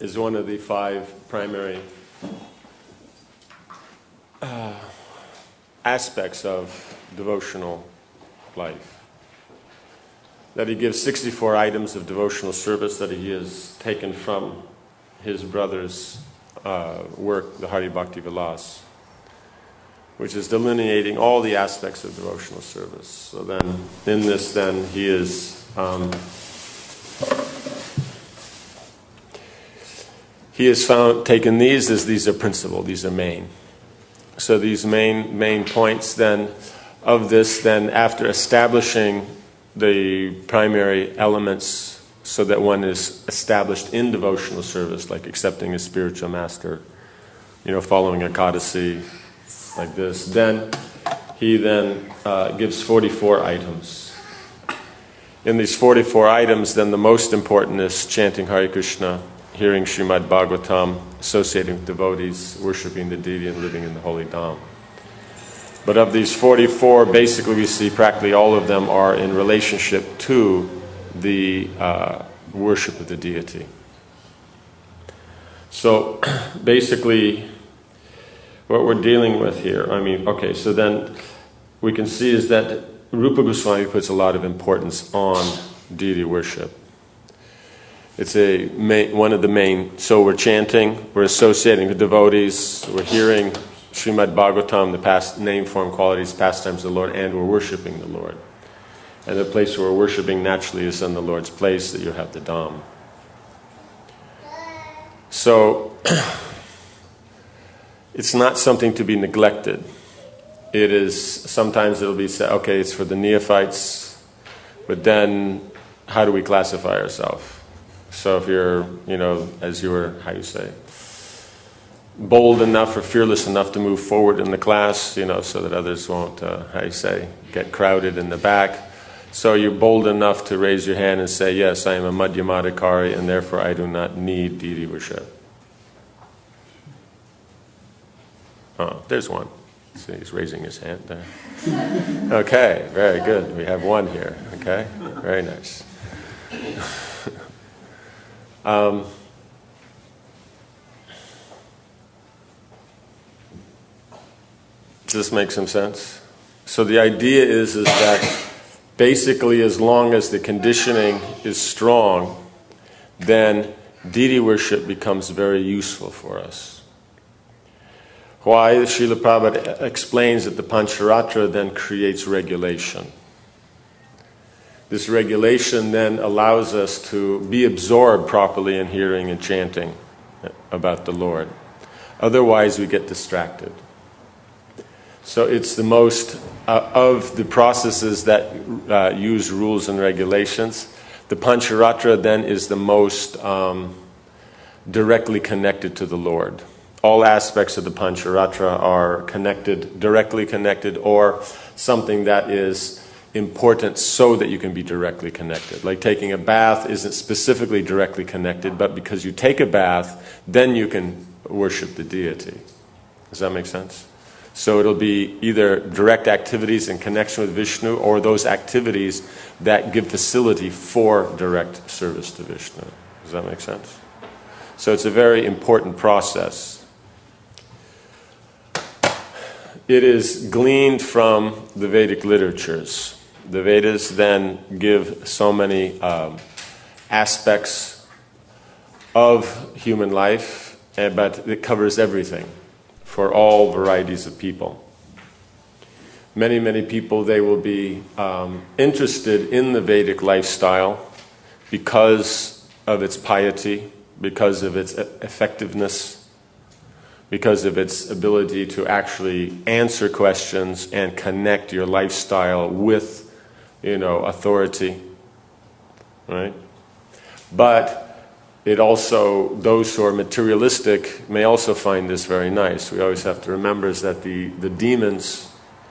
is one of the 5 primary aspects of devotional life. That he gives 64 items of devotional service that he has taken from his brother's work, the Hari Bhakti Vilas, which is delineating all the aspects of devotional service. So then, in this, then he is taken these as these are principal, these are main. So these main points then of this, then after establishing the primary elements so that one is established in devotional service, like accepting a spiritual master, following a Ekadasi, like this, then he gives 44 items. In these 44 items, then the most important is chanting Hare Krishna, hearing Srimad Bhagavatam, associating with devotees, worshipping the deity, and living in the holy Dham. But of these 44, basically we see practically all of them are in relationship to the worship of the deity. So basically what we're dealing with here, so then we can see is that Rupa Goswami puts a lot of importance on deity worship. It's one of the main. So we're chanting, we're associating with devotees, we're hearing Srimad Bhagavatam, the past name, form, qualities, pastimes of the Lord, and we're worshiping the Lord. And the place where we're worshiping naturally is in the Lord's place, that you have the Dham. So it's not something to be neglected. It is, sometimes it'll be said, okay, it's for the neophytes, but then how do we classify ourselves? So if you're, as you were, bold enough or fearless enough to move forward in the class, so that others won't, get crowded in the back. So you're bold enough to raise your hand and say, yes, I am a Madhyamadikari, and therefore I do not need deity worship. Oh, there's one. See, he's raising his hand there. Okay, very good. We have one here. Okay, very nice. Does this make some sense? So the idea is that basically as long as the conditioning is strong, then deity worship becomes very useful for us. Why? Srila Prabhupada explains that the Pancharatra then creates regulation. This regulation then allows us to be absorbed properly in hearing and chanting about the Lord. Otherwise we get distracted. So it's the most, of the processes that use rules and regulations, the Pancharatra then is the most directly connected to the Lord. All aspects of the Pancharatra are directly connected, or something that is important so that you can be directly connected. Like taking a bath isn't specifically directly connected, but because you take a bath, then you can worship the deity. Does that make sense? So it'll be either direct activities in connection with Vishnu, or those activities that give facility for direct service to Vishnu. Does that make sense? So it's a very important process. It is gleaned from the Vedic literatures. The Vedas then give so many aspects of human life, but it covers everything for all varieties of people. Many people, they will be interested in the Vedic lifestyle because of its piety, because of its effectiveness, because of its ability to actually answer questions and connect your lifestyle with, authority, right? But it also, those who are materialistic may also find this very nice. We always have to remember is that the demons,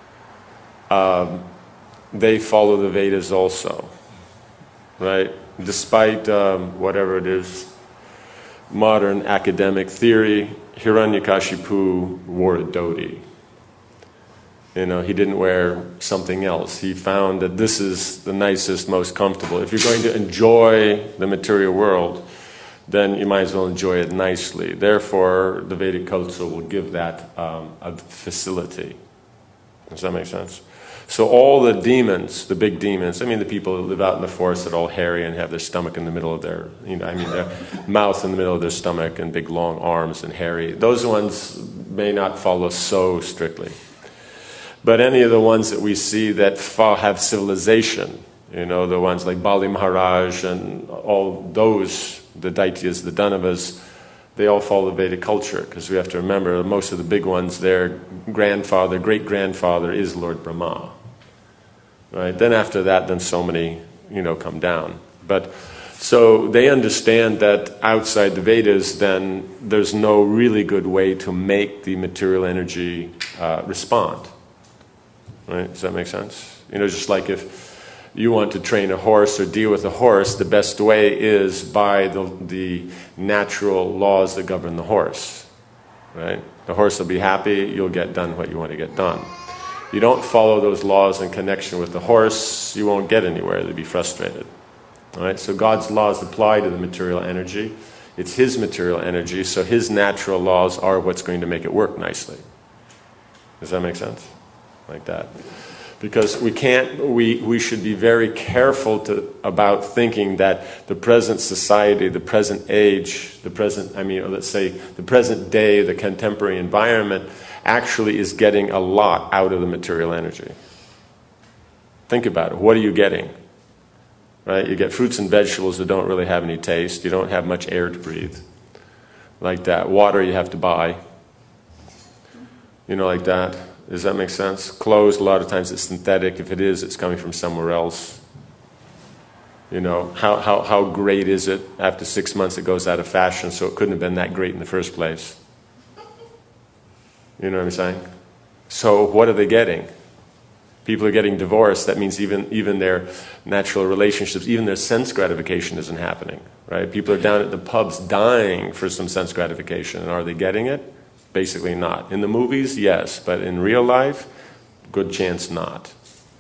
they follow the Vedas also, right? Despite whatever it is, modern academic theory, Hiranyakashipu wore a dhoti. He didn't wear something else. He found that this is the nicest, most comfortable. If you're going to enjoy the material world, then you might as well enjoy it nicely. Therefore, the Vedic culture will give that a facility. Does that make sense? So all the demons, the big demons, I mean the people that live out in the forest that are all hairy and have their stomach in the middle of their, their mouth in the middle of their stomach and big long arms and hairy, those ones may not follow so strictly. But any of the ones that we see that have civilization, the ones like Bali Maharaj and all those, the Daityas, the Danavas, they all follow the Vedic culture, because we have to remember most of the big ones, their grandfather, great-grandfather is Lord Brahma. Right? Then after that, then so many, come down. But so they understand that outside the Vedas, then there's no really good way to make the material energy respond. Right? Does that make sense? Just like if you want to train a horse or deal with a horse, the best way is by the natural laws that govern the horse. Right? The horse will be happy, you'll get done what you want to get done. You don't follow those laws in connection with the horse, you won't get anywhere, you'll be frustrated. All right? So God's laws apply to the material energy. It's His material energy, so His natural laws are what's going to make it work nicely. Does that make sense? Like that. Because we should be very careful about thinking that the present society, the present age, let's say the present day, the contemporary environment actually is getting a lot out of the material energy. Think about it. What are you getting? Right? You get fruits and vegetables that don't really have any taste. You don't have much air to breathe. Like that. Water you have to buy. Like that. Does that make sense? Clothes, a lot of times it's synthetic. If it is, it's coming from somewhere else. How great is it? After 6 months it goes out of fashion, so it couldn't have been that great in the first place. You know what I'm saying? So what are they getting? People are getting divorced. That means even their natural relationships, even their sense gratification isn't happening. Right? People are down at the pubs dying for some sense gratification. And are they getting it? Basically not. In the movies, yes. But in real life, good chance not.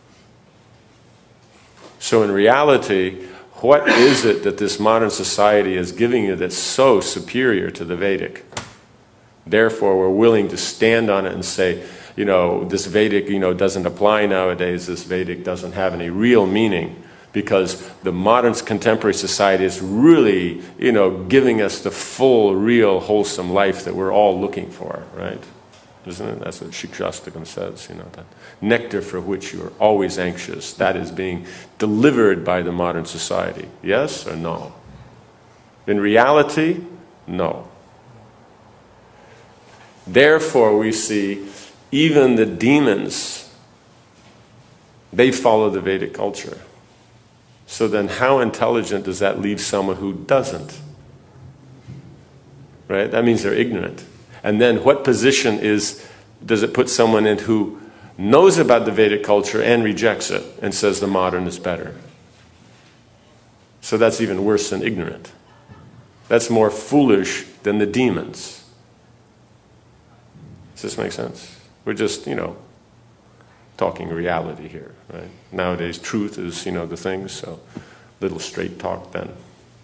So in reality, what is it that this modern society is giving you that's so superior to the Vedic? Therefore, we're willing to stand on it and say, this Vedic, doesn't apply nowadays. This Vedic doesn't have any real meaning, because the modern contemporary society is really, giving us the full, real, wholesome life that we're all looking for, right? Isn't it? That's what Shikshastakam says, that nectar for which you are always anxious, that is being delivered by the modern society. Yes or no? In reality, no. Therefore, we see even the demons, they follow the Vedic culture. So then how intelligent does that leave someone who doesn't? Right? That means they're ignorant. And then what position does it put someone in who knows about the Vedic culture and rejects it and says the modern is better? So that's even worse than ignorant. That's more foolish than the demons. Does this make sense? We're just, talking reality here, right? Nowadays, truth is, the thing, so little straight talk then.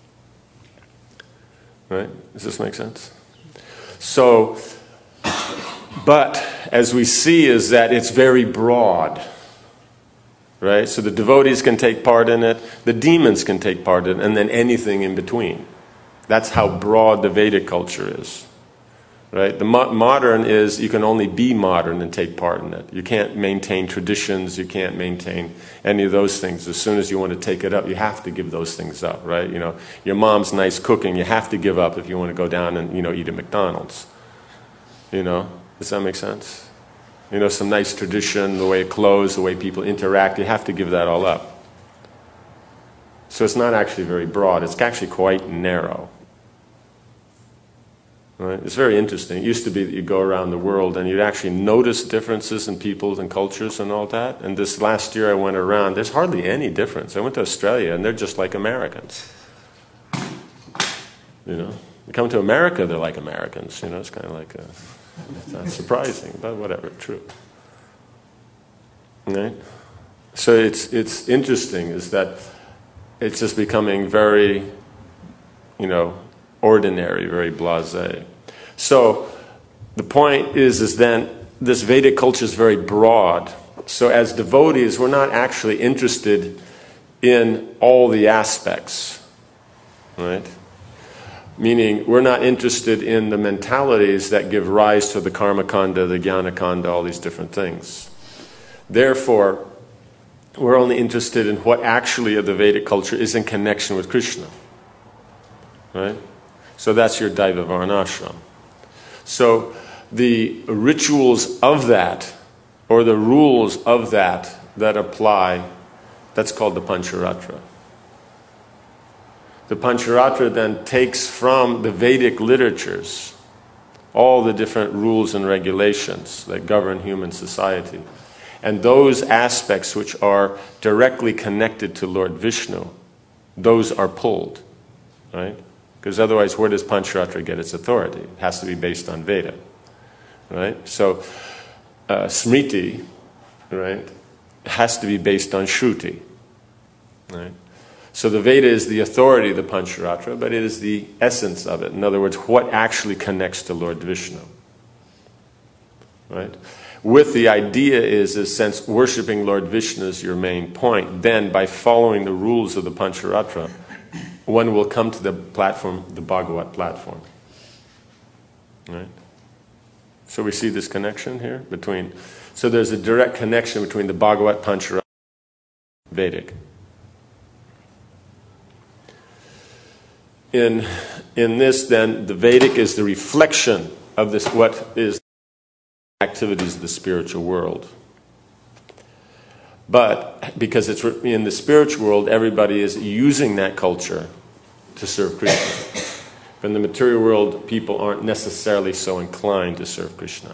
Right? Does this make sense? So, but as we see is that it's very broad, right? So the devotees can take part in it, the demons can take part in it, and then anything in between. That's how broad the Vedic culture is. Right? The modern is, you can only be modern and take part in it. You can't maintain traditions, you can't maintain any of those things. As soon as you want to take it up, you have to give those things up, right? Your mom's nice cooking, you have to give up if you want to go down and, eat at McDonald's. Does that make sense? Some nice tradition, the way it clothes, the way people interact, you have to give that all up. So it's not actually very broad, it's actually quite narrow. Right? It's very interesting. It used to be that you go around the world and you'd actually notice differences in peoples and cultures and all that. And this last year I went around, there's hardly any difference. I went to Australia and they're just like Americans. You come to America, they're like Americans. It's kind of like, it's not surprising, but whatever, true. Right? So it's interesting is that it's just becoming very, ordinary, very blasé. So the point is then this Vedic culture is very broad. So as devotees, we're not actually interested in all the aspects, right? Meaning we're not interested in the mentalities that give rise to the karma kanda, the jnana kanda, all these different things. Therefore, we're only interested in what actually of the Vedic culture is in connection with Krishna, right? So that's your Daiva Varnashram. So the rituals of that, or the rules of that apply, that's called the Pancharatra. The Pancharatra then takes from the Vedic literatures all the different rules and regulations that govern human society. And those aspects which are directly connected to Lord Vishnu, those are pulled, right? Because otherwise, where does Pancharatra get its authority? It has to be based on Veda, right? So, Smriti, right, has to be based on Shruti, right? So the Veda is the authority of the Pancharatra, but it is the essence of it. In other words, what actually connects to Lord Vishnu, right? With the idea is since worshipping Lord Vishnu is your main point, then by following the rules of the Pancharatra, one will come to the platform, the Bhagavat platform. Right? So we see this connection here between, so there's a direct connection between the Bhagavat, Pancharatra, and Vedic. In this then, the Vedic is the reflection of this, what is activities of the spiritual world. But because it's in the spiritual world, everybody is using that culture to serve Krishna. But in the material world, people aren't necessarily so inclined to serve Krishna.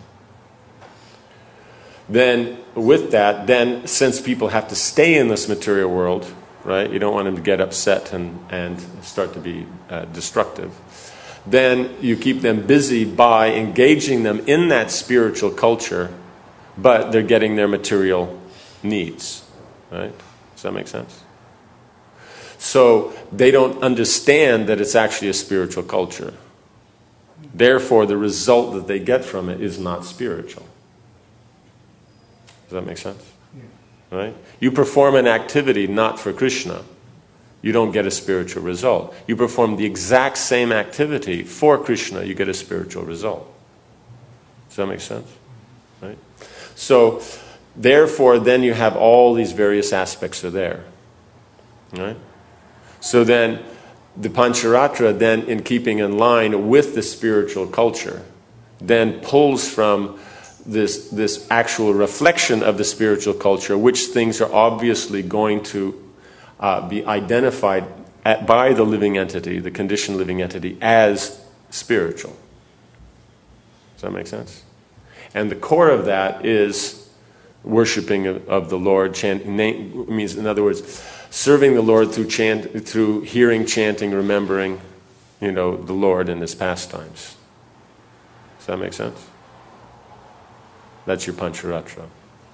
Then, with that, then since people have to stay in this material world, right? You don't want them to get upset and start to be destructive. Then you keep them busy by engaging them in that spiritual culture, but they're getting their material needs, right? Does that make sense? So they don't understand that it's actually a spiritual culture. Therefore, the result that they get from it is not spiritual. Does that make sense? Yeah. Right? You perform an activity not for Krishna, you don't get a spiritual result. You perform the exact same activity for Krishna, you get a spiritual result. Does that make sense? Right? So, therefore, then you have all these various aspects are there. Right? So then, the Pancharatra, then in keeping in line with the spiritual culture, then pulls from this actual reflection of the spiritual culture, which things are obviously going to be identified by the living entity, the conditioned living entity, as spiritual. Does that make sense? And the core of that is worshiping of the Lord. Means, in other words, serving the Lord through hearing, chanting, remembering, the Lord in His pastimes. Does that make sense? That's your Pancharatra.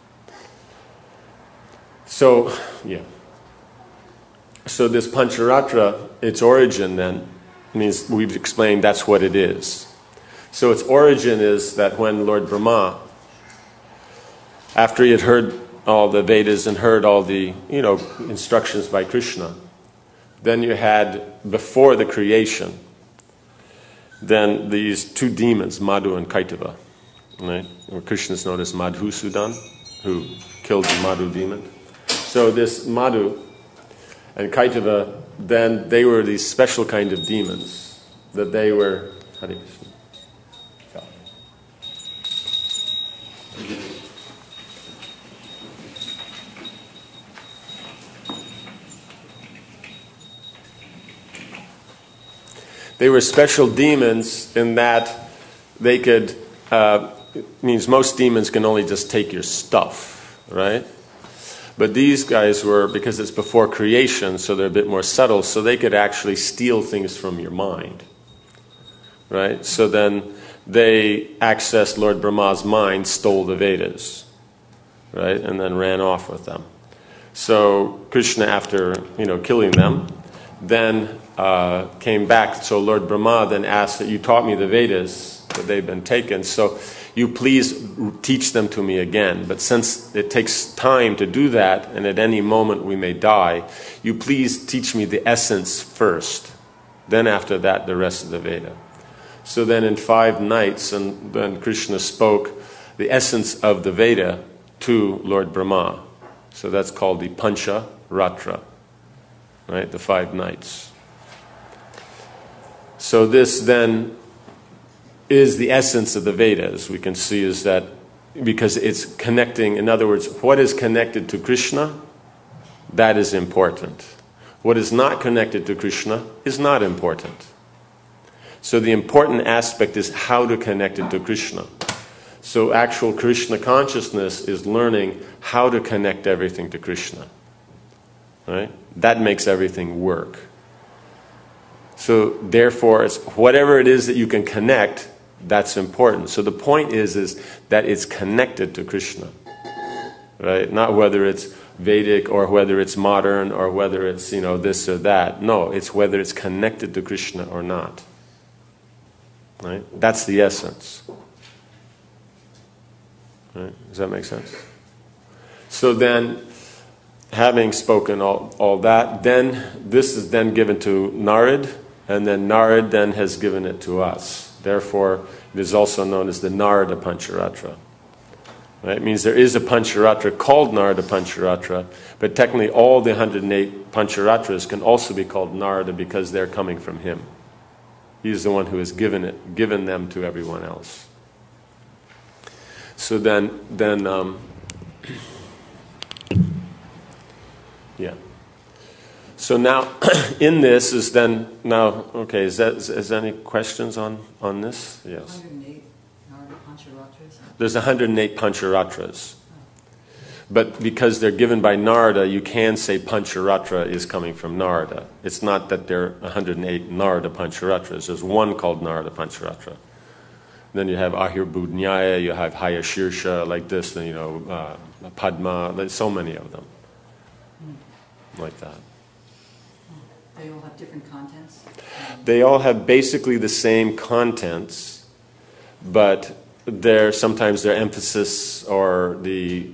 So, yeah. So this Pancharatra, its origin then, means we've explained that's what it is. So its origin is that when Lord Brahma, after he had heard all the Vedas and heard all the, instructions by Krishna, then you had, before the creation, then these two demons, Madhu and Kaitava, right? Or Krishna is known as Madhusudan, who killed the Madhu demon. So this Madhu and Kaitava, then they were these special kind of demons that they were. Hare Krishna. They were special demons in that they could. Means most demons can only just take your stuff, right? But these guys were, because it's before creation, so they're a bit more subtle, so they could actually steal things from your mind, right? So then they accessed Lord Brahma's mind, stole the Vedas, right? And then ran off with them. So Krishna, after, killing them, then came back. So Lord Brahma then asked that you taught me the Vedas, but they've been taken. So you please teach them to me again. But since it takes time to do that, and at any moment we may die, you please teach me the essence first. Then after that, the rest of the Veda. So then in 5 nights, and then Krishna spoke the essence of the Veda to Lord Brahma. So that's called the Pancha Ratra, right? The 5 nights. So this then is the essence of the Vedas. We can see is that because it's connecting, in other words, what is connected to Krishna, that is important. What is not connected to Krishna is not important. So the important aspect is how to connect it to Krishna. So actual Krishna consciousness is learning how to connect everything to Krishna. Right? That makes everything work. So therefore, it's whatever it is that you can connect, that's important. So the point is that it's connected to Krishna. Right? Not whether it's Vedic or whether it's modern or whether it's, this or that. No, it's whether it's connected to Krishna or not. Right? That's the essence. Right? Does that make sense? So then, having spoken all that, then this is then given to Narad, and then Narad then has given it to us. Therefore, it is also known as the Narada Pancharatra. Right? It means there is a Pancharatra called Narada Pancharatra, but technically all the 108 Pancharatras can also be called Narada because they're coming from him. He's the one who has given them to everyone else. So then, yeah. So now, in this is then now. Okay, is there any questions on this? Yes. 108 Narada Pancharatras. There's 108 Pancharatras, but because they're given by Narada, you can say Pancharatra is coming from Narada. It's not that there are 108 Narada Pancharatras. There's one called Narada Pancharatra. Then you have Ahirbudnyaya, you have Hayashirsha, like this, Padma, there's so many of them. Like that. They all have different contents? They all have basically the same contents, but sometimes their emphasis or the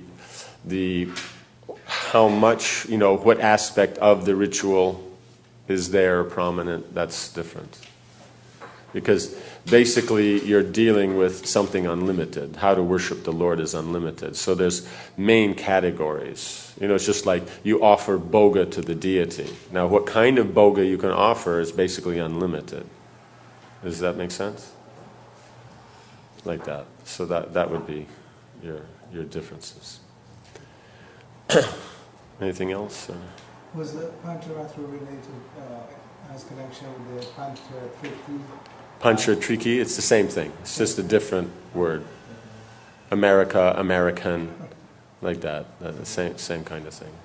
how much, what aspect of the ritual is there prominent, that's different. Because basically you're dealing with something unlimited. How to worship the Lord is unlimited. So there's main categories. It's just like you offer bhoga to the deity. Now what kind of bhoga you can offer is basically unlimited. Does that make sense? Like that. So that would be your differences. Anything else? Was the Pancharatra related as connection with the Panchatriki? Panchatriki, it's the same thing. It's just a different word. America, American, like that. The same kind of thing.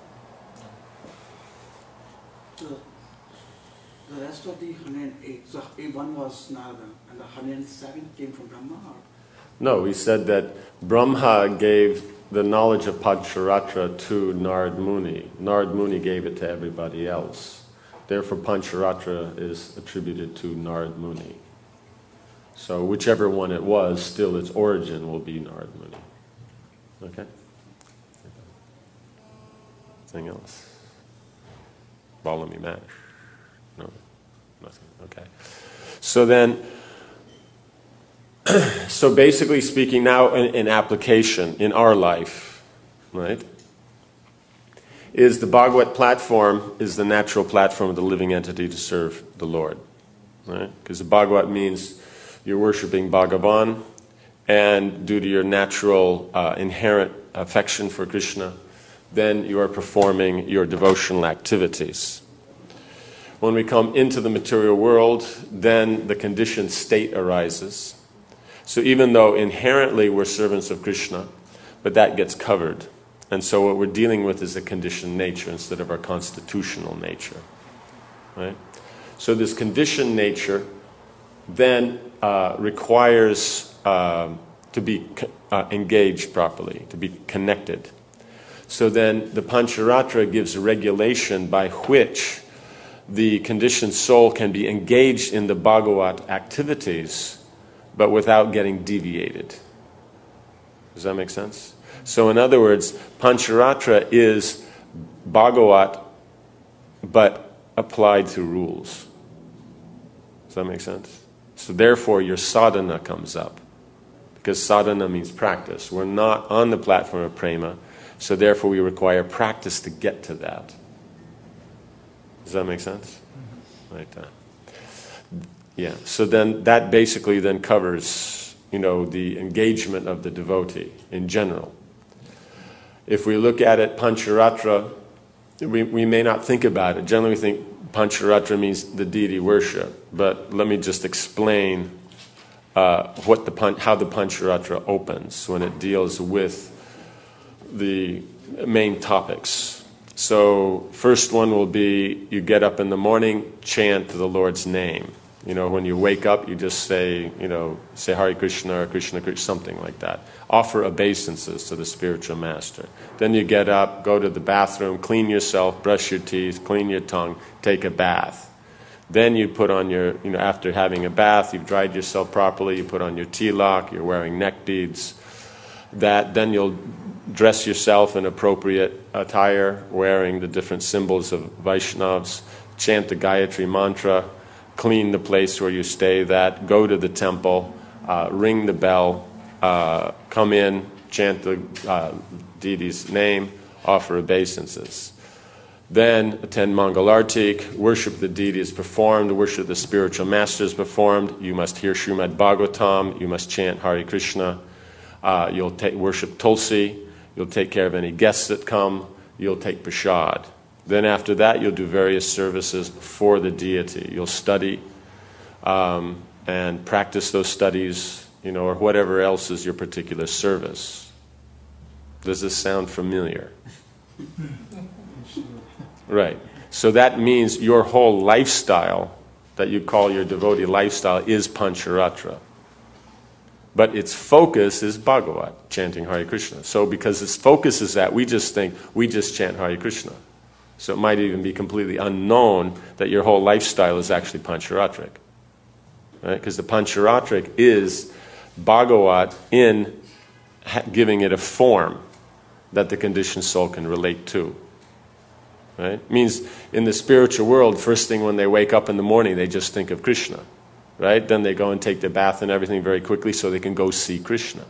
The rest of the 108, so one was Narada, and the 107 came from Brahma? Or? No, we said that Brahma gave the knowledge of Pancharatra to Narad Muni. Narad Muni gave it to everybody else. Therefore, Pancharatra is attributed to Narad Muni. So whichever one it was, still its origin will be Narad Muni. Okay? Anything else? Follow me, Mash. No? Nothing. Okay. So then, so basically speaking now in application in our life, right, is the Bhagavat platform is the natural platform of the living entity to serve the Lord. Right? Because the Bhagavat means you're worshipping Bhagavan, and due to your natural inherent affection for Krishna, then you are performing your devotional activities. When we come into the material world, then the conditioned state arises. So even though inherently we're servants of Krishna, but that gets covered. And so what we're dealing with is a conditioned nature instead of our constitutional nature. Right? So this conditioned nature then requires to be engaged properly, to be connected. So then the Pancharatra gives a regulation by which the conditioned soul can be engaged in the Bhagavat activities, but without getting deviated. Does that make sense? So in other words, Pancharatra is Bhagavat, but applied through rules. Does that make sense? So therefore your sadhana comes up, because sadhana means practice. We're not on the platform of prema, so therefore we require practice to get to that. Does that make sense? Right. Yeah. So then that basically then covers, the engagement of the devotee in general. If we look at it, Pancharatra, we may not think about it. Generally we think Pancharatra means the deity worship, but let me just explain how the Pancharatra opens when it deals with the main topics. So first one will be, you get up in the morning, chant the Lord's name. When you wake up, you just say Hare Krishna or Krishna Krishna, something like that. Offer obeisances to the spiritual master. Then you get up, go to the bathroom, clean yourself, brush your teeth, clean your tongue, take a bath. Then you put on your, after having a bath, you've dried yourself properly, you put on your tilak, you're wearing neck beads. Then you'll dress yourself in appropriate attire, wearing the different symbols of Vaishnavas, chant the Gayatri mantra, clean the place where you stay, go to the temple, ring the bell, come in, chant the deity's name, offer obeisances. Then attend Mangalartik, worship the deity is performed, worship the spiritual master is performed. You must hear Srimad Bhagavatam, you must chant Hare Krishna, you'll worship Tulsi, you'll take care of any guests that come, you'll take prasad. Then after that, you'll do various services for the deity. You'll study and practice those studies, or whatever else is your particular service. Does this sound familiar? Right. So that means your whole lifestyle, that you call your devotee lifestyle, is Pancharatra. But its focus is Bhagavat, chanting Hare Krishna. So because its focus is that, we just think, we just chant Hare Krishna. So it might even be completely unknown that your whole lifestyle is actually Pancharatric. Right? Because the Pancharatric is Bhagavat in giving it a form that the conditioned soul can relate to. Right? It means in the spiritual world, first thing when they wake up in the morning, they just think of Krishna. Right? Then they go and take their bath and everything very quickly so they can go see Krishna.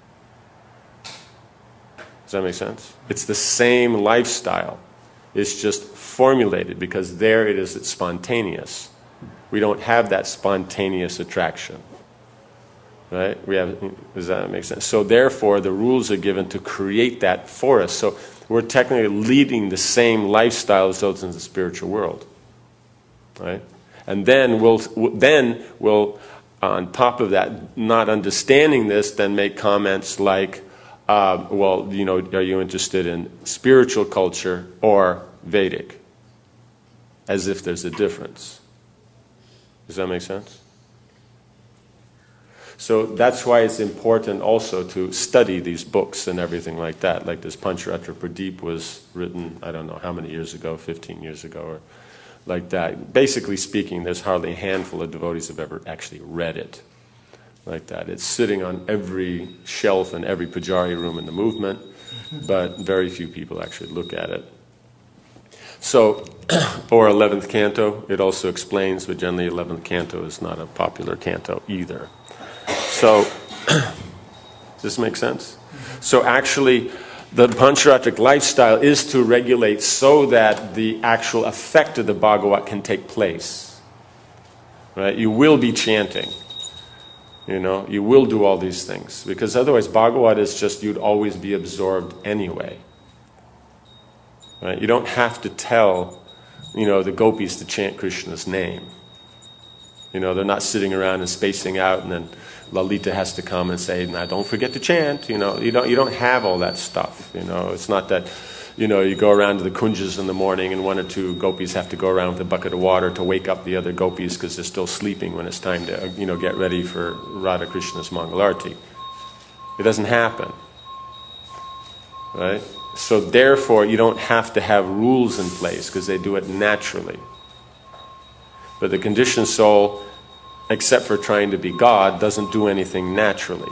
Does that make sense? It's the same lifestyle. It's just formulated because there it is, it's spontaneous. We don't have that spontaneous attraction. Right? Does that make sense? So therefore, the rules are given to create that for us. So we're technically leading the same lifestyle as those in the spiritual world. Right? And then we'll on top of that, not understanding this, then make comments like, are you interested in spiritual culture or Vedic? As if there's a difference. Does that make sense? So that's why it's important also to study these books and everything like that. Like this Pancharatra Pradeep was written, I don't know how many years ago, 15 years ago, or like that. Basically speaking, there's hardly a handful of devotees who have ever actually read it. Like that. It's sitting on every shelf in every pujari room in the movement, but very few people actually look at it. So, or 11th canto, it also explains, but generally 11th canto is not a popular canto either. So, does this make sense? So actually, the Pancharatric lifestyle is to regulate so that the actual effect of the Bhagavat can take place. Right? You will be chanting. You will do all these things. Because otherwise Bhagavat is just, you'd always be absorbed anyway. Right? You don't have to tell, the gopis to chant Krishna's name. They're not sitting around and spacing out and then Lalita has to come and say, now don't forget to chant. You don't have all that stuff. It's not that, you go around to the kunjas in the morning and one or two gopis have to go around with a bucket of water to wake up the other gopis because they're still sleeping when it's time to, get ready for Radha Krishna's Mangalarti. It doesn't happen. Right? So therefore, you don't have to have rules in place because they do it naturally. But the conditioned soul, except for trying to be God, doesn't do anything naturally.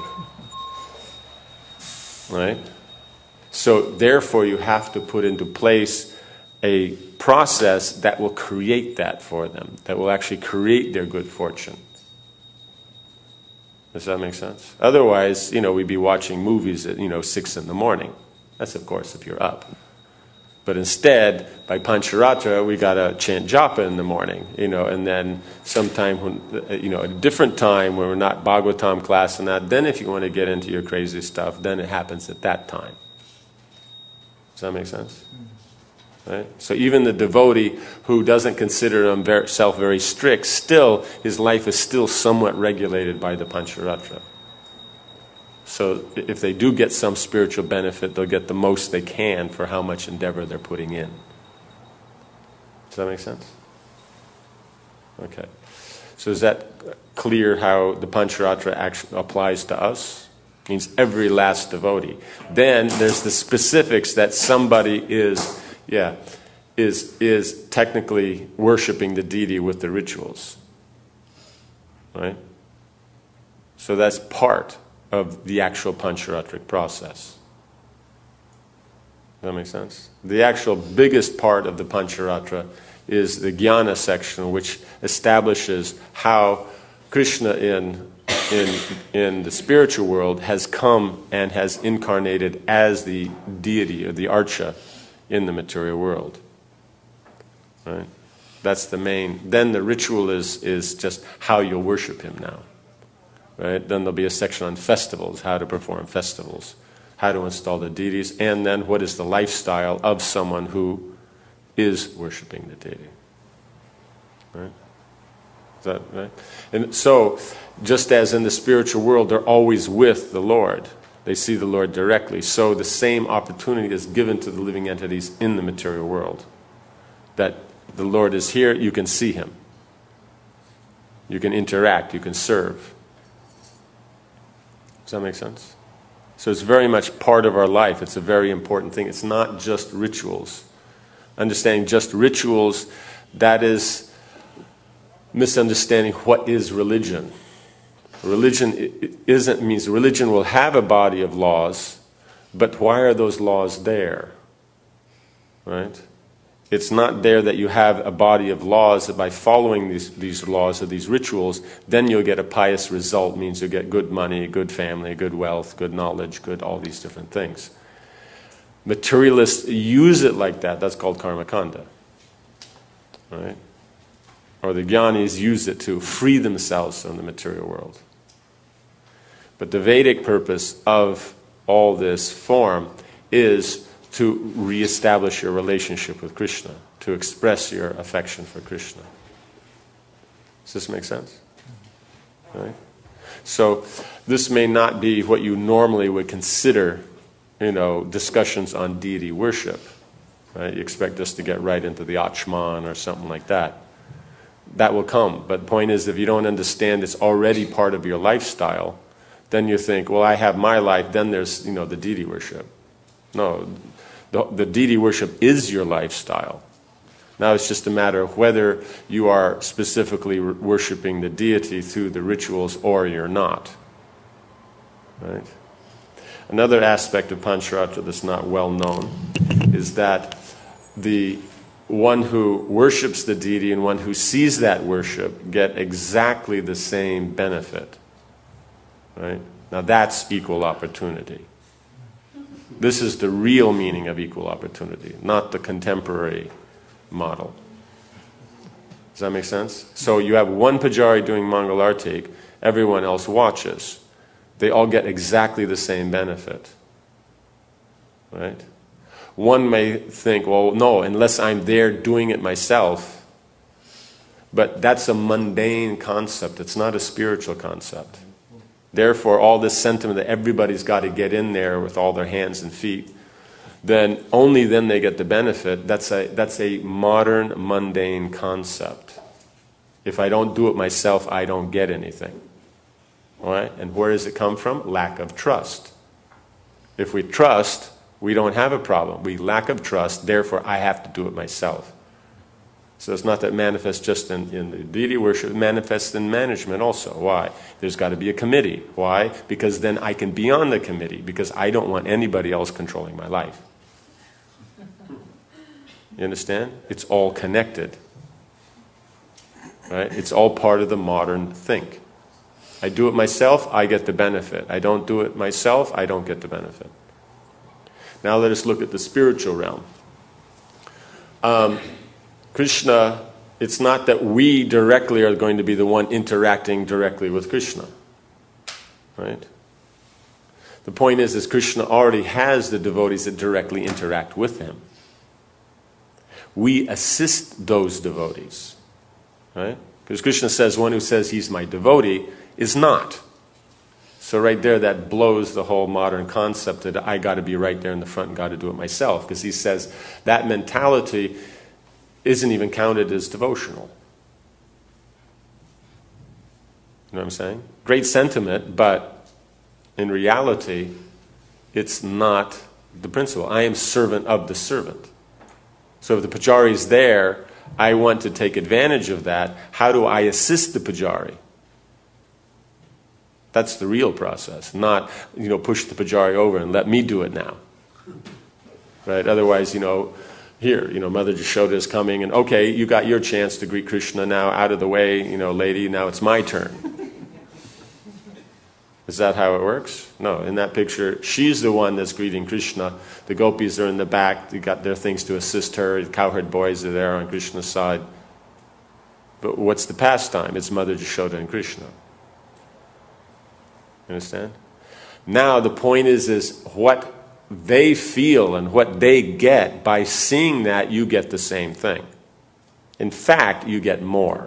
Right? So therefore you have to put into place a process that will create that for them, that will actually create their good fortune. Does that make sense? Otherwise, we'd be watching movies at, 6 in the morning. That's, of course, if you're up. But instead, by Pancharatra, we got to chant japa in the morning, and then sometime when, at a different time when we're not Bhagavatam class and that, then if you want to get into your crazy stuff, then it happens at that time. Does that make sense? Right? So even the devotee who doesn't consider himself very strict, still, his life is still somewhat regulated by the Pancharatra. So if they do get some spiritual benefit, they'll get the most they can for how much endeavor they're putting in. Does that make sense? Okay. So is that clear how the Pancharatra actually applies to us? It means every last devotee. Then there's the specifics that somebody is technically worshiping the deity with the rituals. Right? So that's part of the actual Pancharatric process. Does that make sense? The actual biggest part of the Pancharatra is the Jnana section, which establishes how Krishna in the spiritual world has come and has incarnated as the deity or the archa in the material world. Right? That's the main. Then the ritual is just how you'll worship him now. Right? Then there'll be a section on festivals, how to perform festivals, how to install the deities, and then what is the lifestyle of someone who is worshiping the deity. Right? Is that right? And so, just as in the spiritual world, they're always with the Lord. They see the Lord directly. So the same opportunity is given to the living entities in the material world. That the Lord is here, you can see him. You can interact, you can serve. Does that make sense? So it's very much part of our life. It's a very important thing. It's not just rituals. Understanding just rituals, that is misunderstanding what is religion. Religion means religion will have a body of laws, but why are those laws there? Right? It's not there that you have a body of laws that by following these laws or these rituals, then you'll get a pious result, means you'll get good money, good family, good wealth, good knowledge, good all these different things. Materialists use it like that. That's called karmakanda. Right? Or the jnanis use it to free themselves from the material world. But the Vedic purpose of all this form is to reestablish your relationship with Krishna, to express your affection for Krishna. Does this make sense? Right? So this may not be what you normally would consider, discussions on deity worship. Right? You expect us to get right into the Achman or something like that. That will come. But the point is, if you don't understand it's already part of your lifestyle, then you think, well, I have my life, then there's, the deity worship. No, the deity worship is your lifestyle. Now it's just a matter of whether you are specifically worshiping the deity through the rituals or you're not. Right? Another aspect of Pancharatra that's not well known is that the one who worships the deity and one who sees that worship get exactly the same benefit. Right? Now that's equal opportunity. This is the real meaning of equal opportunity, not the contemporary model. Does that make sense? So you have one Pujari doing Mangal Artik, everyone else watches. They all get exactly the same benefit. Right? One may think, well, no, unless I'm there doing it myself. But that's a mundane concept. It's not a spiritual concept. Therefore, all this sentiment that everybody's got to get in there with all their hands and feet, then only then they get the benefit. That's a modern, mundane concept. If I don't do it myself, I don't get anything. All right? And where does it come from? Lack of trust. If we trust, we don't have a problem. We lack of trust, therefore I have to do it myself. So it's not that it manifests just in the deity worship, it manifests in management also. Why? There's got to be a committee. Why? Because then I can be on the committee, because I don't want anybody else controlling my life. You understand? It's all connected. Right? It's all part of the modern think. I do it myself, I get the benefit. I don't do it myself, I don't get the benefit. Now let us look at the spiritual realm. Krishna, it's not that we directly are going to be the one interacting directly with Krishna. Right? The point is Krishna already has the devotees that directly interact with him. We assist those devotees. Right? Because Krishna says one who says he's my devotee is not. So right there, that blows the whole modern concept that I got to be right there in the front and got to do it myself. Because he says that mentality isn't even counted as devotional. You know what I'm saying? Great sentiment, but in reality, it's not the principle. I am servant of the servant. So if the pujari is there, I want to take advantage of that. How do I assist the pujari? That's the real process, not, push the pujari over and let me do it now. Right? Otherwise, here, Mother Jashoda is coming and, okay, you got your chance to greet Krishna now, out of the way, lady, now it's my turn. Is that how it works? No, in that picture, she's the one that's greeting Krishna. The gopis are in the back, they got their things to assist her, the cowherd boys are there on Krishna's side. But what's the pastime? It's Mother Jashoda and Krishna. You understand? Now the point is what they feel and what they get, by seeing that, you get the same thing. In fact, you get more.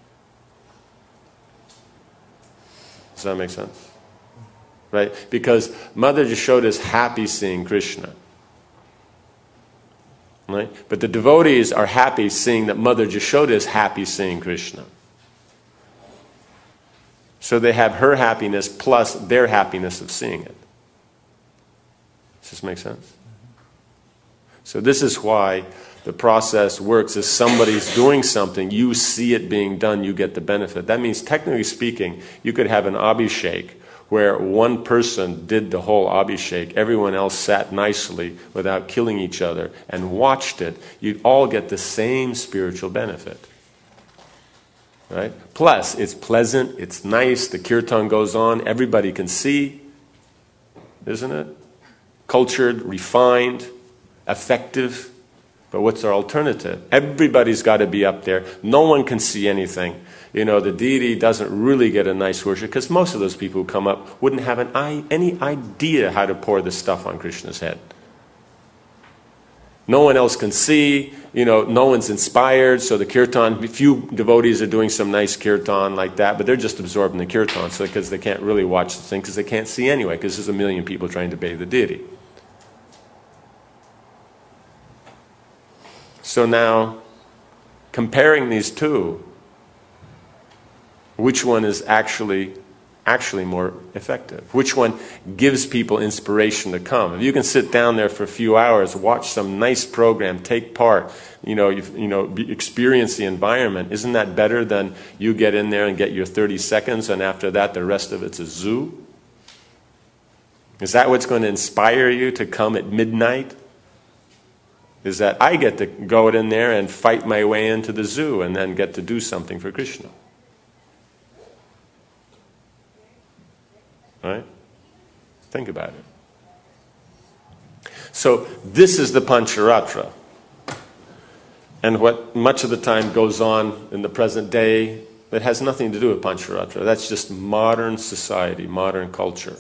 Does that make sense? Right? Because Mother Jashoda is happy seeing Krishna. Right? But the devotees are happy seeing that Mother Jashoda is happy seeing Krishna. So they have her happiness plus their happiness of seeing it. Does this make sense? So this is why the process works. As somebody's doing something, you see it being done, you get the benefit. That means, technically speaking, you could have an abhishek where one person did the whole abhishek, everyone else sat nicely without killing each other and watched it. You'd all get the same spiritual benefit. Right? Plus, it's pleasant, it's nice, the kirtan goes on, everybody can see, isn't it? Cultured, refined, effective. But what's our alternative? Everybody's got to be up there. No one can see anything. The deity doesn't really get a nice worship because most of those people who come up wouldn't have any idea how to pour the stuff on Krishna's head. No one else can see, no one's inspired, so the kirtan, a few devotees are doing some nice kirtan like that, but they're just absorbing the kirtan because they can't really watch the thing because they can't see anyway, because there's a million people trying to bathe the deity. So now, comparing these two, which one is actually more effective? Which one gives people inspiration to come? If you can sit down there for a few hours, watch some nice program, take part, experience the environment, isn't that better than you get in there and get your 30 seconds and after that the rest of it's a zoo? Is that what's going to inspire you to come at midnight? Is that I get to go in there and fight my way into the zoo and then get to do something for Krishna? Right? Think about it. So this is the Pancharatra. And what much of the time goes on in the present day, that has nothing to do with Pancharatra. That's just modern society, modern culture.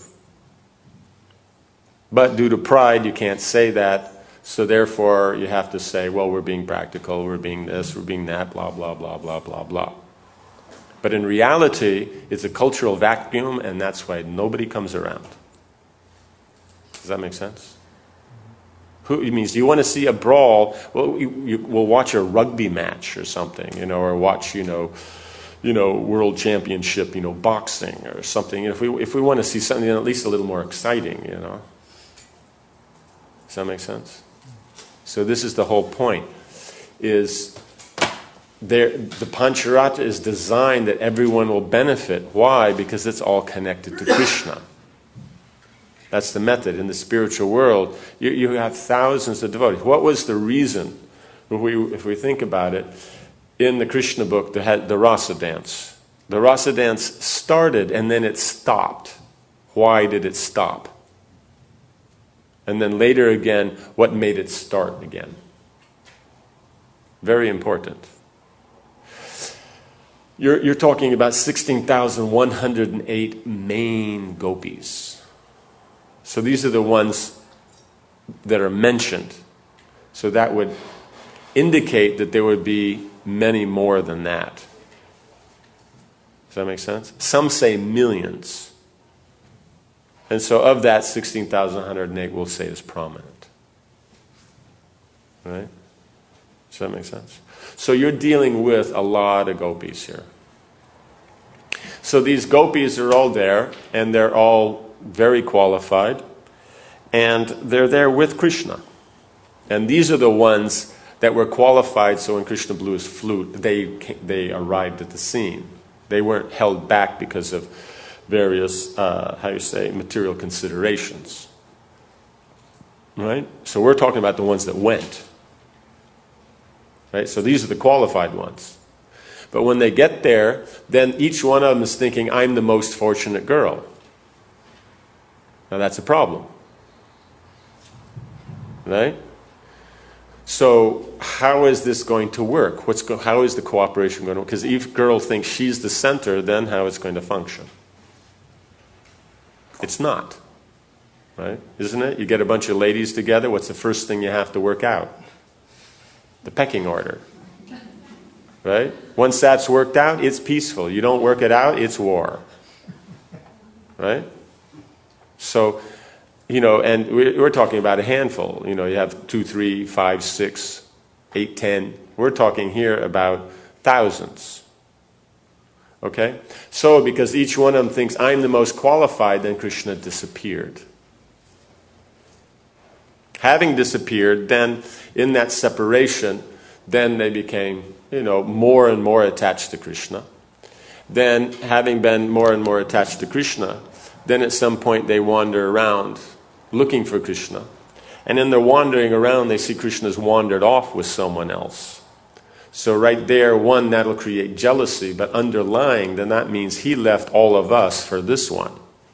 But due to pride, you can't say that. So therefore, you have to say, well, we're being practical, we're being this, we're being that, blah, blah, blah, blah, blah, blah. But in reality, it's a cultural vacuum, and that's why nobody comes around. Does that make sense? It means, do you want to see a brawl? Well, we'll watch a rugby match or something, or watch, world championship, boxing or something. If we want to see something at least a little more exciting, Does that make sense? So this is the whole point, is the Pancharatra is designed that everyone will benefit. Why? Because it's all connected to Krishna. That's the method. In the spiritual world, you have thousands of devotees. What was the reason, if we think about it, in the Krishna book, the Rasa dance? The Rasa dance started and then it stopped. Why did it stop? And then later again, what made it start again? Very important. You're talking about 16,108 main gopis. So these are the ones that are mentioned. So that would indicate that there would be many more than that. Does that make sense? Some say millions. And so of that, 16,108 we'll say is prominent. Right? Does that make sense? So you're dealing with a lot of gopis here. So these gopis are all there, and they're all very qualified, and they're there with Krishna. And these are the ones that were qualified, so when Krishna blew his flute, they arrived at the scene. They weren't held back because of various, material considerations. Right? So we're talking about the ones that went. Right? So these are the qualified ones. But when they get there, then each one of them is thinking, I'm the most fortunate girl. Now that's a problem. Right? So how is this going to work? How is the cooperation going to work? Because if girl thinks she's the center, then how it's going to function? It's not. Right? Isn't it? You get a bunch of ladies together, what's the first thing you have to work out? The pecking order. Right? Once that's worked out, it's peaceful. You don't work it out, it's war. Right? So, and we're talking about a handful. You have 2, 3, 5, 6, 8, 10. We're talking here about thousands. Okay? So, because each one of them thinks, I'm the most qualified, then Krishna disappeared. Having disappeared, then in that separation, then they became, more and more attached to Krishna. Then, having been more and more attached to Krishna, then at some point they wander around looking for Krishna. And in their wandering around, they see Krishna's wandered off with someone else. So right there, one, that'll create jealousy, but underlying, then that means he left all of us for this one.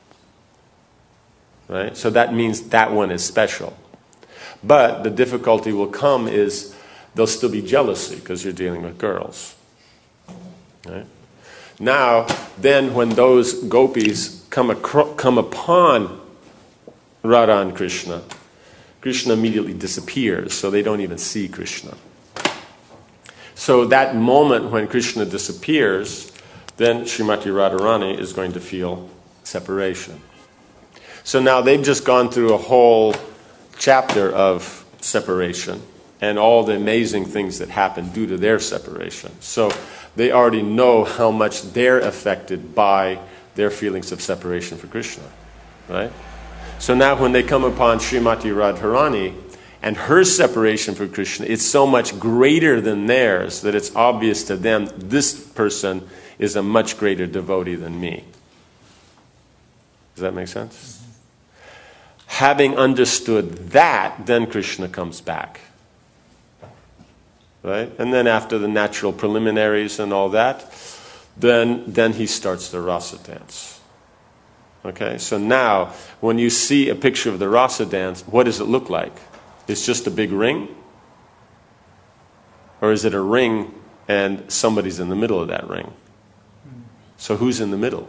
Right? So that means that one is special. But the difficulty will come is there'll still be jealousy because you're dealing with girls. Right? Now, then when those gopis come upon Radha and Krishna, Krishna immediately disappears, so they don't even see Krishna. So that moment when Krishna disappears, then Srimati Radharani is going to feel separation. So now they've just gone through a whole chapter of separation and all the amazing things that happen due to their separation. So they already know how much they're affected by their feelings of separation for Krishna. Right? So now when they come upon Srimati Radharani and her separation for Krishna, it's so much greater than theirs that it's obvious to them this person is a much greater devotee than me. Does that make sense? Having understood that, then Krishna comes back. Right? And then after the natural preliminaries and all that, then he starts the rasa dance. Okay? So now, when you see a picture of the rasa dance, what does it look like? It's just a big ring? Or is it a ring and somebody's in the middle of that ring? So who's in the middle?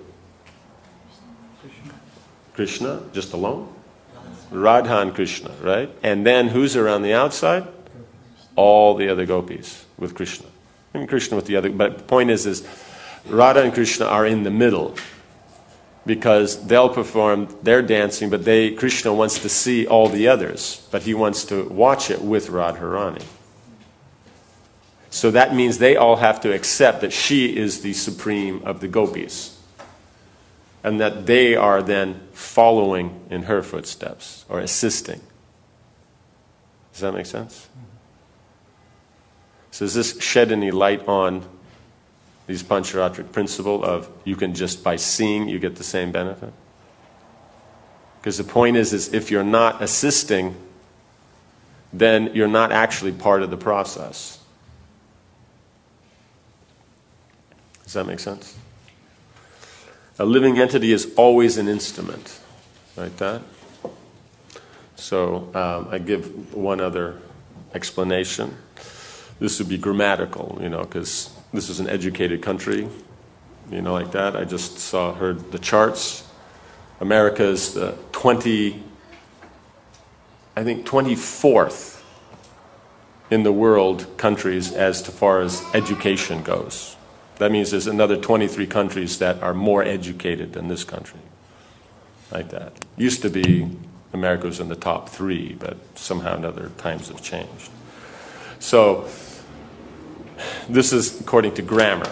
Krishna, just alone? Radha and Krishna, right? And then who's around the outside? All the other gopis with Krishna. And Krishna with the other. But the point is Radha and Krishna are in the middle because they'll perform their dancing, but Krishna wants to see all the others, but he wants to watch it with Radharani. So that means they all have to accept that she is the supreme of the gopis. And that they are then following in her footsteps or assisting. Does that make sense? So does this shed any light on these Pancharatric principle of you can just by seeing you get the same benefit? Because the point is if you're not assisting, then you're not actually part of the process. Does that make sense? A living entity is always an instrument, right? That. So I give one other explanation. This would be grammatical, because this is an educated country, like that. I just heard the charts. America is the 24th in the world countries as far as education goes. That means there's another 23 countries that are more educated than this country, like that. Used to be America was in the top 3, but somehow or another times have changed. So this is according to grammar,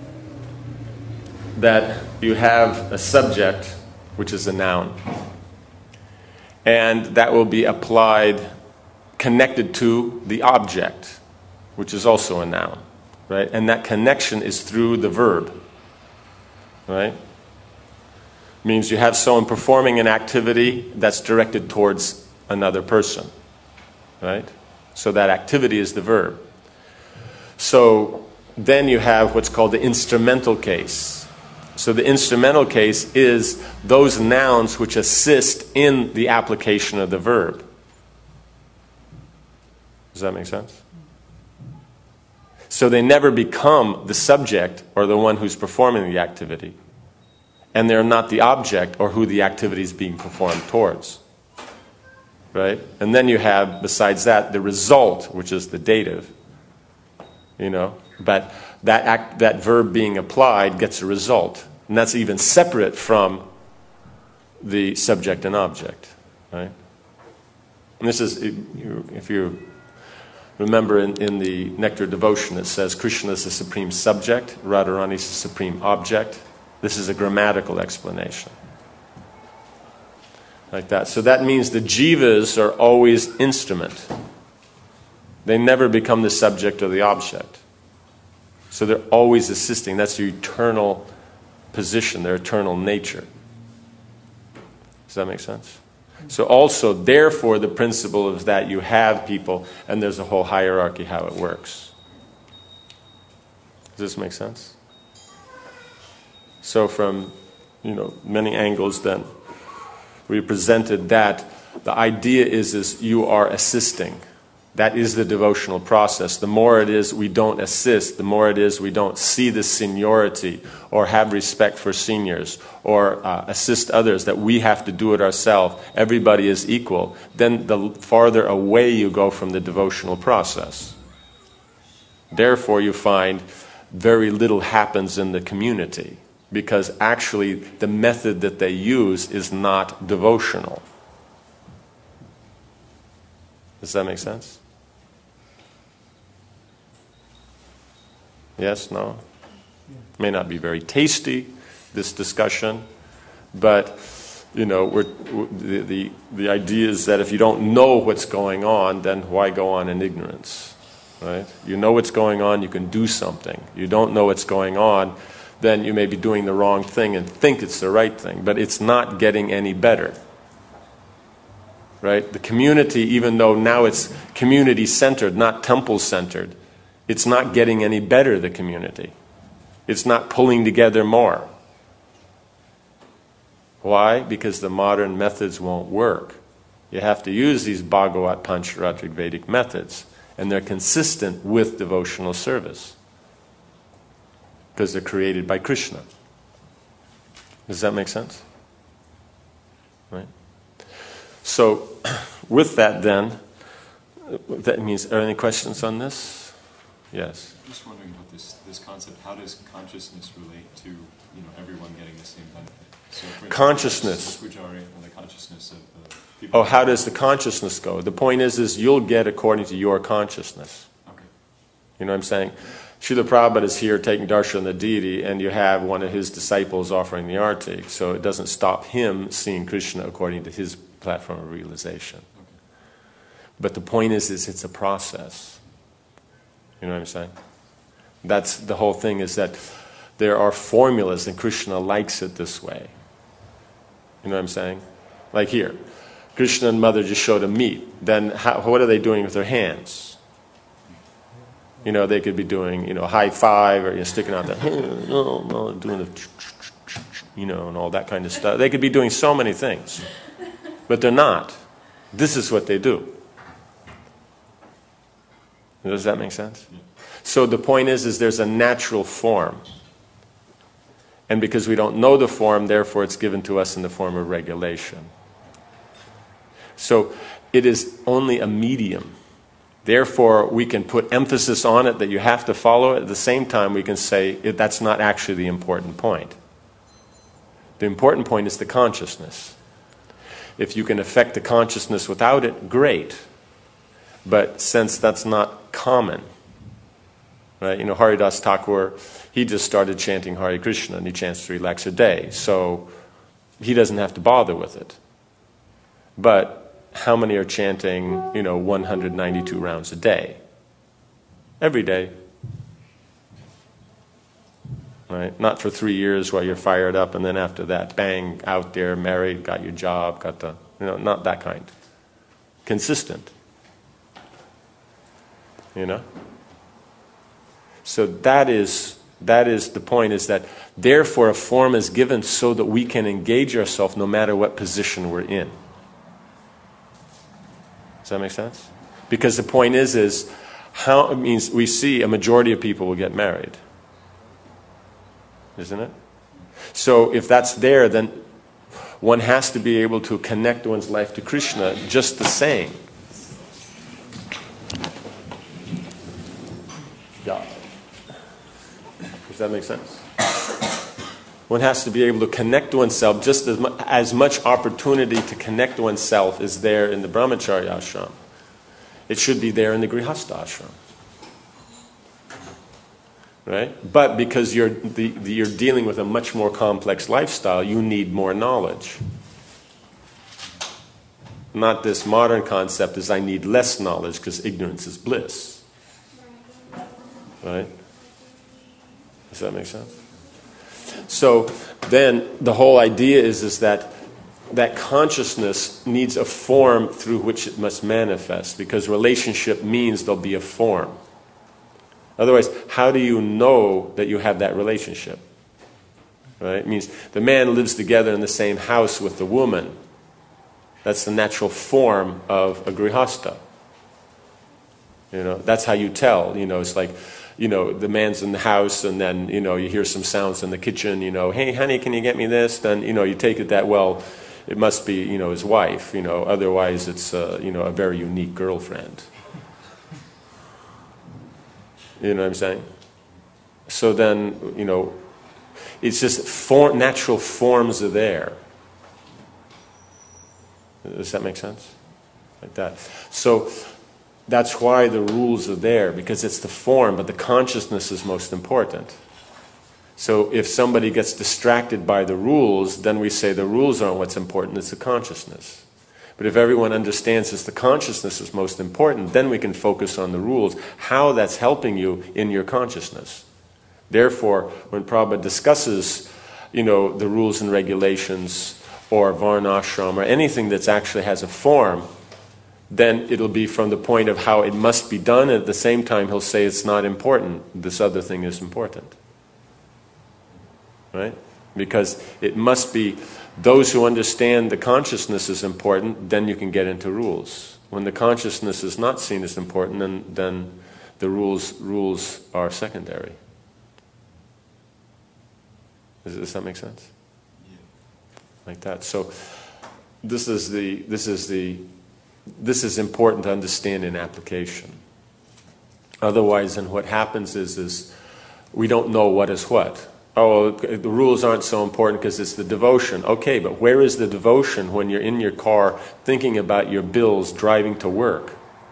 that you have a subject, which is a noun, and that will be applied, connected to the object, which is also a noun, right? And that connection is through the verb, right? Means you have someone performing an activity that's directed towards another person, right? So that activity is the verb. So then you have what's called the instrumental case. So the instrumental case is those nouns which assist in the application of the verb. Does that make sense? So they never become the subject or the one who's performing the activity. And they're not the object or who the activity is being performed towards. Right? And then you have, besides that, the result, which is the dative. But that verb being applied gets a result. And that's even separate from the subject and object. Right? And this is, if you remember in the Nectar Devotion, it says Krishna is the supreme subject, Radharani is the supreme object. This is a grammatical explanation. Like that. So that means the jivas are always instrument. They never become the subject or the object. So they're always assisting. That's their eternal position, their eternal nature. Does that make sense? So also, therefore, the principle is that you have people, and there's a whole hierarchy how it works. Does this make sense? So from, many angles then, we presented that the idea is you are assisting. That is the devotional process. The more it is we don't assist, the more it is we don't see the seniority or have respect for seniors or assist others, that we have to do it ourselves. Everybody is equal. Then the farther away you go from the devotional process. Therefore, you find very little happens in the community, because actually the method that they use is not devotional. Does that make sense? Yes? No? May not be very tasty, this discussion, but the idea is that if you don't know what's going on, then why go on in ignorance? Right? You know what's going on, you can do something. You don't know what's going on, then you may be doing the wrong thing and think it's the right thing, but it's not getting any better. Right? The community, even though now it's community-centered, not temple-centered, it's not getting any better, the community. It's not pulling together more. Why? Because the modern methods won't work. You have to use these Bhagavat Pancharatric Vedic methods, and they're consistent with devotional service, because they're created by Krishna. Does that make sense? Right? So, with that then, that means, are there any questions on this? Yes. I'm just wondering about this concept. How does consciousness relate to everyone getting the same benefit? So, for consciousness. The consciousness of the people. Oh, how does the consciousness go? The point is you'll get according to your consciousness. Okay. You know what I'm saying? Srila Prabhupada is here taking darshan of the deity, and you have one of his disciples offering the arti. So it doesn't stop him seeing Krishna according to his platform of realization. Okay. But the point is it's a process. You know what I'm saying? That's the whole thing, is that there are formulas, and Krishna likes it this way. You know what I'm saying? Like here, Krishna and Mother just showed a meat. Then what are they doing with their hands? You know, they could be doing, high five, or sticking out their hand, doing the, and all that kind of stuff. They could be doing so many things, but they're not. This is what they do. Does that make sense? So the point is there's a natural form. And because we don't know the form, therefore it's given to us in the form of regulation. So it is only a medium. Therefore, we can put emphasis on it that you have to follow it. At the same time, we can say that's not actually the important point. The important point is the consciousness. If you can affect the consciousness without it, great. But since that's not common, right? Haridas Thakur, he just started chanting Hare Krishna, and he chants 3 lakhs a day. So he doesn't have to bother with it. But how many are chanting, 192 rounds a day? Every day. Right? Not for 3 years while you're fired up, and then after that, bang, out there, married, got your job, got the, not that kind. Consistent. So that is the point, is that therefore a form is given so that we can engage ourselves no matter what position we're in. Does that make sense? Because the point is how it means we see a majority of people will get married. Isn't it? So if that's there, then one has to be able to connect one's life to Krishna just the same. Yeah. Does that make sense? One has to be able to connect oneself just as much opportunity to connect oneself is there in the brahmacharya ashram. It should be there in the grihastha ashram. Right? But because you're dealing with a much more complex lifestyle, you need more knowledge. Not this modern concept is I need less knowledge because ignorance is bliss. Right? Does that make sense? So then the whole idea is that consciousness needs a form through which it must manifest, because relationship means there'll be a form. Otherwise, how do you know that you have that relationship? Right? It means the man lives together in the same house with the woman. That's the natural form of a grihastha. That's how you tell. It's like, the man's in the house, and then, you hear some sounds in the kitchen, hey, honey, can you get me this? Then, you take it that, well, it must be, his wife, otherwise it's, a very unique girlfriend. You know what I'm saying? So then, it's just natural forms are there. Does that make sense? Like that. So that's why the rules are there, because it's the form, but the consciousness is most important. So if somebody gets distracted by the rules, then we say the rules aren't what's important, it's the consciousness. But if everyone understands that the consciousness is most important, then we can focus on the rules, how that's helping you in your consciousness. Therefore, when Prabhupada discusses, the rules and regulations, or varnashram, or anything that actually has a form, then it'll be from the point of how it must be done, and at the same time he'll say it's not important, this other thing is important. Right? Because it must be those who understand the consciousness is important, then you can get into rules. When the consciousness is not seen as important, then the rules are secondary. Does that make sense? Yeah. Like that. So this is important to understand in application. Otherwise, then what happens is we don't know what is what. Oh, the rules aren't so important because it's the devotion. Okay, but where is the devotion when you're in your car thinking about your bills driving to work?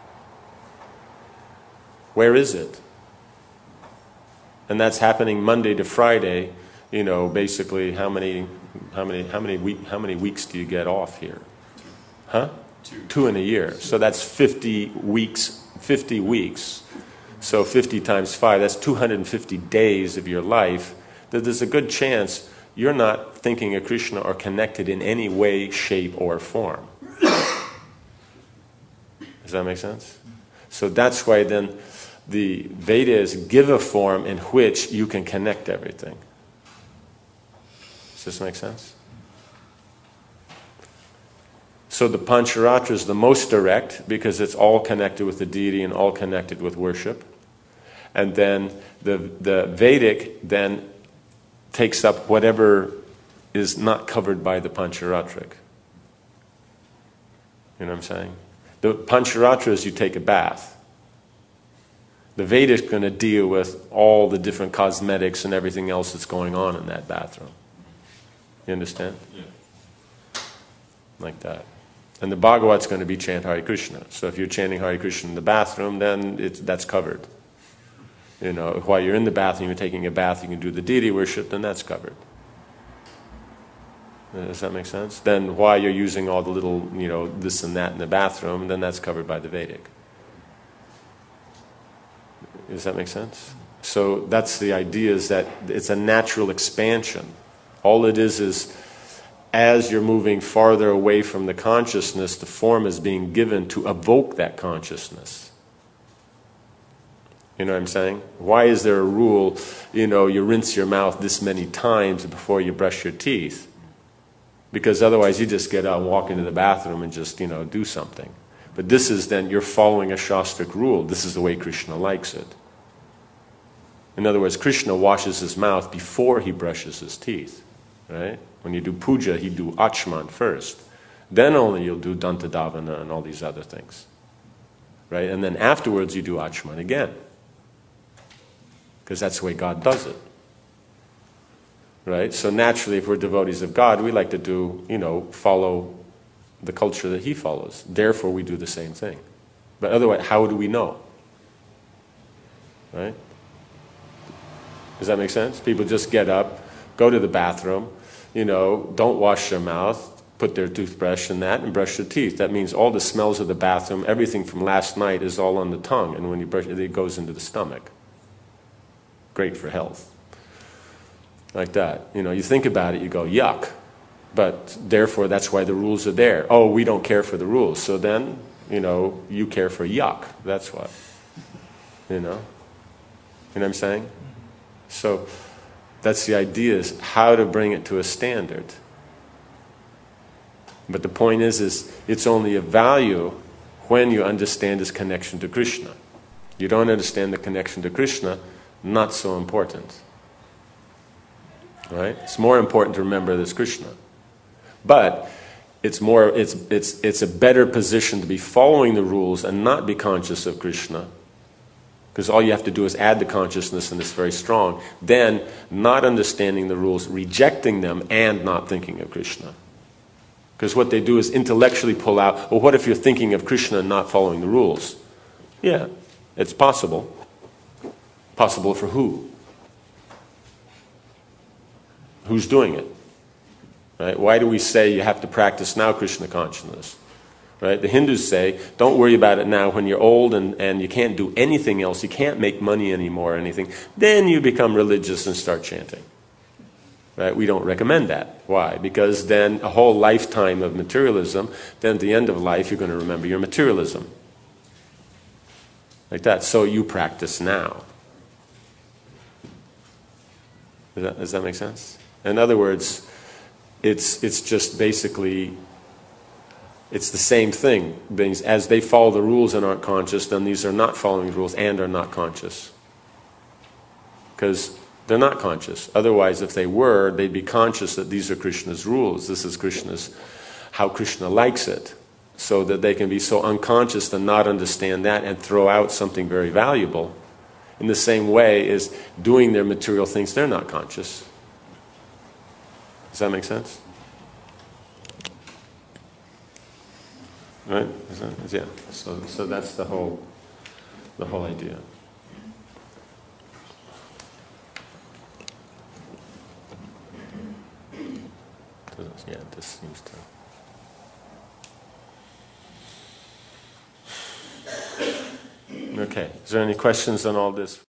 Where is it? And that's happening Monday to Friday. Basically, how many weeks do you get off here? Huh? 2 in a year. So that's 50 weeks. 50 weeks. So 50 times 5, that's 250 days of your life, that there's a good chance you're not thinking of Krishna or connected in any way, shape, or form. Does that make sense? So that's why then the Vedas give a form in which you can connect everything. Does this make sense? So the Pancharatra is the most direct because it's all connected with the deity and all connected with worship. And then the Vedic then takes up whatever is not covered by the Pancharatric. You know what I'm saying? The Pancharatra is you take a bath. The Veda is going to deal with all the different cosmetics and everything else that's going on in that bathroom. You understand? Yeah. Like that. And the Bhagavat's going to be chant Hare Krishna. So if you're chanting Hare Krishna in the bathroom, then that's covered. You know, while you're in the bathroom, you're taking a bath, you can do the deity worship, then that's covered. Does that make sense? Then while you're using all the little, you know, this and that in the bathroom, then that's covered by the Vedic. Does that make sense? So that's the idea, is that it's a natural expansion. All it is as you're moving farther away from the consciousness, the form is being given to evoke that consciousness. You know what I'm saying? Why is there a rule, you know, you rinse your mouth this many times before you brush your teeth? Because otherwise you just get out and walk into the bathroom and just, you know, do something. But this is then, you're following a Shastric rule. This is the way Krishna likes it. In other words, Krishna washes his mouth before he brushes his teeth. Right? When you do puja, you do achman first. Then only you'll do dantadavana and all these other things. Right? And then afterwards you do achman again. Because that's the way God does it. Right? So naturally, if we're devotees of God, we like to do, you know, follow the culture that he follows. Therefore, we do the same thing. But otherwise, how do we know? Right? Does that make sense? People just get up, go to the bathroom, you know, don't wash their mouth, put their toothbrush in that, and brush their teeth. That means all the smells of the bathroom, everything from last night is all on the tongue, and when you brush it, it goes into the stomach. Great for health. Like that. You know, you think about it, you go, yuck. But therefore, that's why the rules are there. Oh, we don't care for the rules. So then, you know, you care for yuck. That's what. You know? You know what I'm saying? So that's the idea, is how to bring it to a standard. But the point is it's only of value when you understand his connection to Krishna. You don't understand the connection to Krishna, not so important. Right? It's more important to remember there's Krishna. But it's a better position to be following the rules and not be conscious of Krishna. Because all you have to do is add the consciousness, and it's very strong. Then, not understanding the rules, rejecting them, and not thinking of Krishna. Because what they do is intellectually pull out, well, what if you're thinking of Krishna and not following the rules? Yeah, it's possible. Possible for who? Who's doing it? Right? Why do we say you have to practice now Krishna consciousness? Right? The Hindus say, don't worry about it now. When you're old and you can't do anything else, you can't make money anymore or anything, then you become religious and start chanting. Right? We don't recommend that. Why? Because then a whole lifetime of materialism, then at the end of life you're going to remember your materialism. Like that. So you practice now. Does that make sense? In other words, it's just basically, it's the same thing. As they follow the rules and aren't conscious, then these are not following the rules and are not conscious. Because they're not conscious. Otherwise, if they were, they'd be conscious that these are Krishna's rules. This is Krishna's, how Krishna likes it. So that they can be so unconscious and not understand that and throw out something very valuable. In the same way as doing their material things, they're not conscious. Does that make sense? Right? Yeah. So that's the whole idea. Yeah, this seems to. Okay, is there any questions on all this?